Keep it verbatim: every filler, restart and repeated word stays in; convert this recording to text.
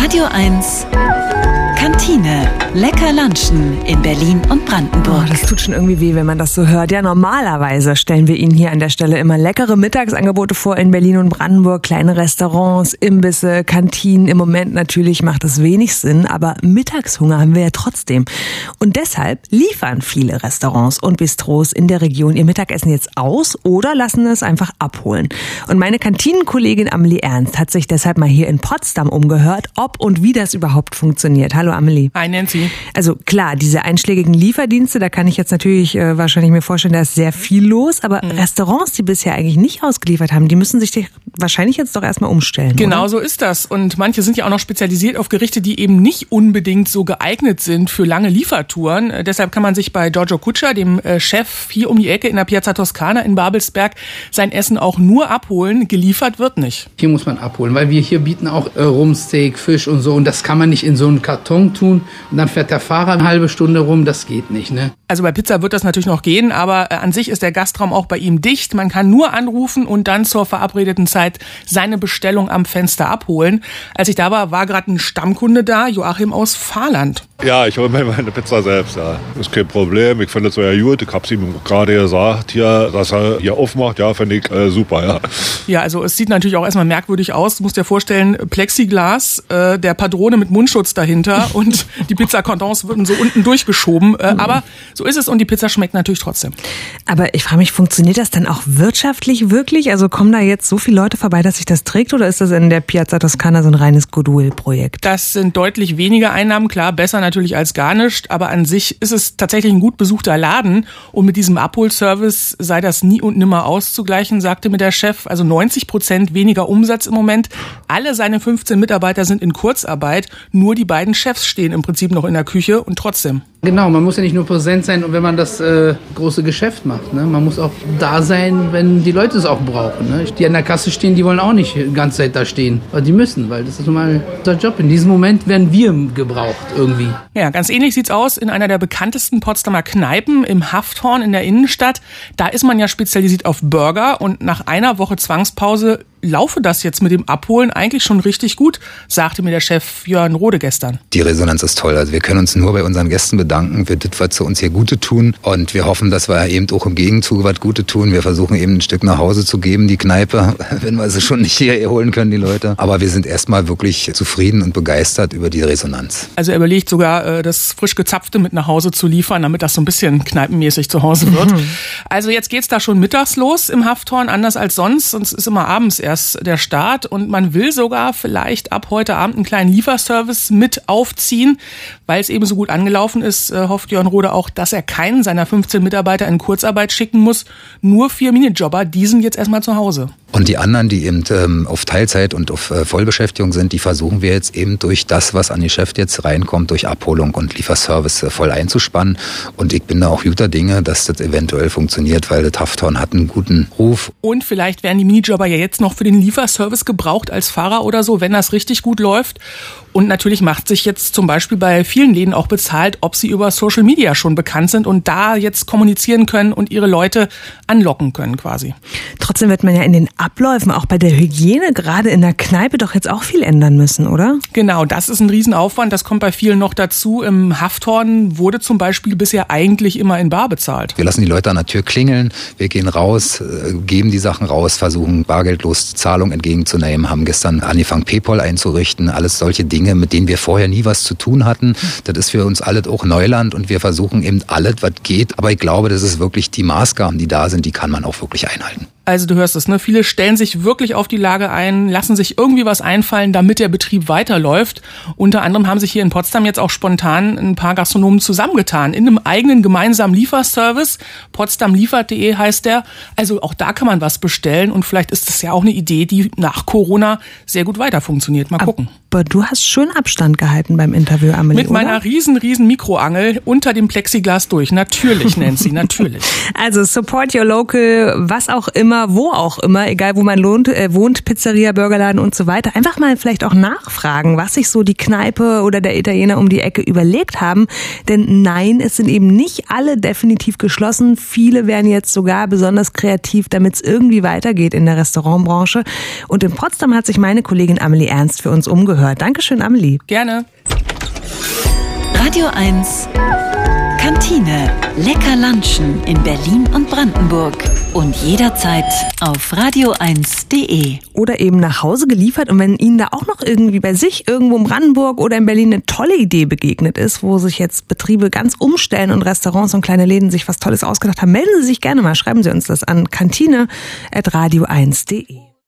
Radio eins Kantine. Lecker lunchen in Berlin und Brandenburg. Oh, das tut schon irgendwie weh, wenn man das so hört. Ja, normalerweise stellen wir Ihnen hier an der Stelle immer leckere Mittagsangebote vor in Berlin und Brandenburg. Kleine Restaurants, Imbisse, Kantinen. Im Moment natürlich macht das wenig Sinn, aber Mittagshunger haben wir ja trotzdem. Und deshalb liefern viele Restaurants und Bistros in der Region ihr Mittagessen jetzt aus oder lassen es einfach abholen. Und meine Kantinenkollegin Amelie Ernst hat sich deshalb mal hier in Potsdam umgehört, ob und wie das überhaupt funktioniert. Hallo Amelie. Hi Nancy. Also klar, diese einschlägigen Lieferdienste, da kann ich jetzt natürlich äh, wahrscheinlich mir vorstellen, da ist sehr viel los, aber mhm. Restaurants, die bisher eigentlich nicht ausgeliefert haben, die müssen sich wahrscheinlich jetzt doch erstmal umstellen. Genau oder? So ist das. Und manche sind ja auch noch spezialisiert auf Gerichte, die eben nicht unbedingt so geeignet sind für lange Liefertouren. Äh, deshalb kann man sich bei Giorgio Kutscher, dem äh, Chef hier um die Ecke in der Piazza Toscana in Babelsberg, sein Essen auch nur abholen. Geliefert wird nicht. Hier muss man abholen, weil wir hier bieten auch äh, Rumsteak, Fisch und so. Und das kann man nicht in so einen Karton tun und dann fährt der Fahrer eine halbe Stunde rum, das geht nicht, ne? Also bei Pizza wird das natürlich noch gehen, aber äh, an sich ist der Gastraum auch bei ihm dicht. Man kann nur anrufen und dann zur verabredeten Zeit seine Bestellung am Fenster abholen. Als ich da war, war gerade ein Stammkunde da, Joachim aus Fahrland. Ja, ich hole mir meine Pizza selbst, ja. Ist kein Problem, ich finde es so ja gut. Ich hab's ihm gerade gesagt, hier, dass er hier aufmacht, ja, finde ich äh, super, ja. Ja, also es sieht natürlich auch erstmal merkwürdig aus. Du musst dir vorstellen, Plexiglas, äh, der Padrone mit Mundschutz dahinter und die Pizzakartons würden so unten durchgeschoben. Äh, mhm. Aber so ist es und die Pizza schmeckt natürlich trotzdem. Aber ich frage mich, funktioniert das dann auch wirtschaftlich wirklich? Also kommen da jetzt so viele Leute vorbei, dass sich das trägt oder ist das in der Piazza Toscana so ein reines Goodwill-Projekt? Das sind deutlich weniger Einnahmen, klar, besser natürlich als gar nicht, aber an sich ist es tatsächlich ein gut besuchter Laden und mit diesem Abholservice sei das nie und nimmer auszugleichen, sagte mir der Chef. Also neunzig Prozent weniger Umsatz im Moment. Alle seine fünfzehn Mitarbeiter sind in Kurzarbeit, nur die beiden Chefs stehen im Prinzip noch in der Küche und trotzdem. Genau, man muss ja nicht nur präsent sein, wenn man das äh, große Geschäft macht. Ne? Man muss auch da sein, wenn die Leute es auch brauchen. Ne? Die an der Kasse stehen, die wollen auch nicht die ganze Zeit da stehen. Aber die müssen, weil das ist nun mal unser Job. In diesem Moment werden wir gebraucht irgendwie. Ja, ganz ähnlich sieht's aus in einer der bekanntesten Potsdamer Kneipen im Hafthorn in der Innenstadt. Da ist man ja spezialisiert auf Burger und nach einer Woche Zwangspause laufe das jetzt mit dem Abholen eigentlich schon richtig gut, sagte mir der Chef Jörn Rode gestern. Die Resonanz ist toll. Also wir können uns nur bei unseren Gästen bedanken für das, was sie uns hier Gute tun. Und wir hoffen, dass wir eben auch im Gegenzug was Gute tun. Wir versuchen eben ein Stück nach Hause zu geben, die Kneipe, wenn wir sie schon nicht hier holen können, die Leute. Aber wir sind erstmal wirklich zufrieden und begeistert über die Resonanz. Also er überlegt sogar, das frisch gezapfte mit nach Hause zu liefern, damit das so ein bisschen kneipenmäßig zu Hause wird. Mhm. Also jetzt geht's da schon mittags los im Hafthorn, anders als sonst. Sonst ist immer abends erst der Start und man will sogar vielleicht ab heute Abend einen kleinen Lieferservice mit aufziehen, weil es eben so gut angelaufen ist, äh, hofft Jörn Rode auch, dass er keinen seiner fünfzehn Mitarbeiter in Kurzarbeit schicken muss. Nur vier Minijobber, die sind jetzt erstmal zu Hause. Und die anderen, die eben ähm, auf Teilzeit und auf äh, Vollbeschäftigung sind, die versuchen wir jetzt eben durch das, was an die Geschäft jetzt reinkommt, durch Abholung und Lieferservice äh, voll einzuspannen. Und ich bin da auch guter Dinge, dass das eventuell funktioniert, weil das Hafthorn hat einen guten Ruf. Und vielleicht werden die Minijobber ja jetzt noch für den Lieferservice gebraucht als Fahrer oder so, wenn das richtig gut läuft. Und natürlich macht sich jetzt zum Beispiel bei vielen Läden auch bezahlt, ob sie über Social Media schon bekannt sind und da jetzt kommunizieren können und ihre Leute anlocken können quasi. Trotzdem wird man ja in den Abläufen, auch bei der Hygiene, gerade in der Kneipe, doch jetzt auch viel ändern müssen, oder? Genau, das ist ein Riesenaufwand, das kommt bei vielen noch dazu. Im Hafthorn wurde zum Beispiel bisher eigentlich immer in bar bezahlt. Wir lassen die Leute an der Tür klingeln, wir gehen raus, geben die Sachen raus, versuchen bargeldlos Zahlung entgegenzunehmen, haben gestern angefangen, PayPal einzurichten, alles solche Dinge, mit denen wir vorher nie was zu tun hatten. Das ist für uns alles auch Neuland und wir versuchen eben alles, was geht. Aber ich glaube, das ist wirklich die Maßgaben, die da sind, die kann man auch wirklich einhalten. Also du hörst es, ne? Viele stellen sich wirklich auf die Lage ein, lassen sich irgendwie was einfallen, damit der Betrieb weiterläuft. Unter anderem haben sich hier in Potsdam jetzt auch spontan ein paar Gastronomen zusammengetan in einem eigenen gemeinsamen Lieferservice. potsdam liefert punkt de heißt der. Also auch da kann man was bestellen und vielleicht ist das ja auch eine Idee, die nach Corona sehr gut weiter funktioniert. Mal gucken. Aber du hast schön Abstand gehalten beim Interview, Amelie, Mit meiner oder? riesen, riesen Mikroangel unter dem Plexiglas durch. Natürlich, Nancy, natürlich. Also support your local, was auch immer, wo auch immer, egal wo man lohnt, äh, wohnt, Pizzeria, Burgerladen und so weiter. Einfach mal vielleicht auch nachfragen, was sich so die Kneipe oder der Italiener um die Ecke überlegt haben. Denn nein, es sind eben nicht alle definitiv geschlossen. Viele werden jetzt sogar besonders kreativ, damit es irgendwie weitergeht in der Restaurantbranche. Und in Potsdam hat sich meine Kollegin Amelie Ernst für uns umgehört. hört. Dankeschön, Amelie. Gerne. Radio eins Kantine. Lecker lunchen in Berlin und Brandenburg. Und jederzeit auf radio eins punkt de. Oder eben nach Hause geliefert. Und wenn Ihnen da auch noch irgendwie bei sich irgendwo in Brandenburg oder in Berlin eine tolle Idee begegnet ist, wo sich jetzt Betriebe ganz umstellen und Restaurants und kleine Läden sich was Tolles ausgedacht haben, melden Sie sich gerne mal. Schreiben Sie uns das an kantine at radio eins punkt de.